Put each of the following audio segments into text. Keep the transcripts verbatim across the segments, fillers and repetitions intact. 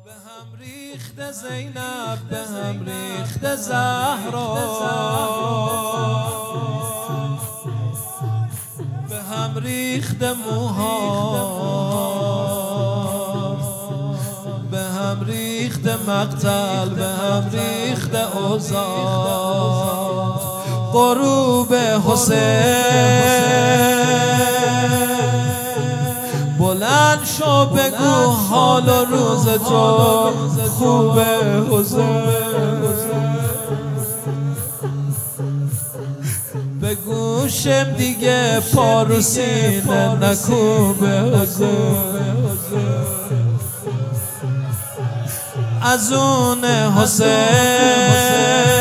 به هم ریخت زینب، به هم ریخت زهرا، به هم ریخت موها، به هم ریخت مقتل، به هم ریخت اوضاع. غروب حسین بلند شو بگو حال و روز تو خوبه حسین. به گوشم دیگه پارو سینه نکوبه حسین. از اون حسین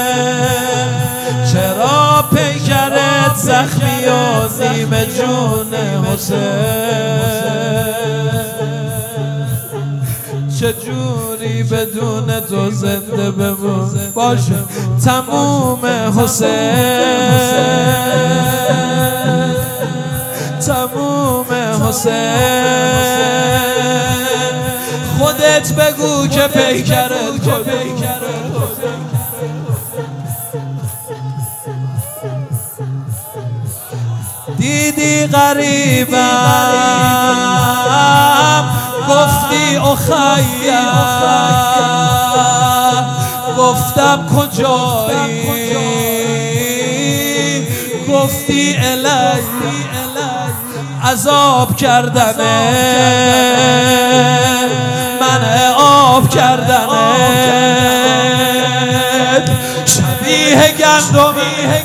چرا پیکرت زخمی و نیمه جون حسین؟ چجوری بدون تو زنده بمون باشه تموم حسین، تموم حسین. خودت بگو که پیکرت کجا؟ دیدی غریبم گفتی اخیم، گفتم کجایی گفتی الی. عذاب کردنه من آب کردنه، شبیه گندمی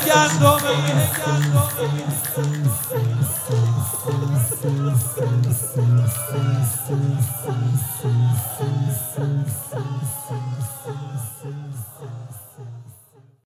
گندمی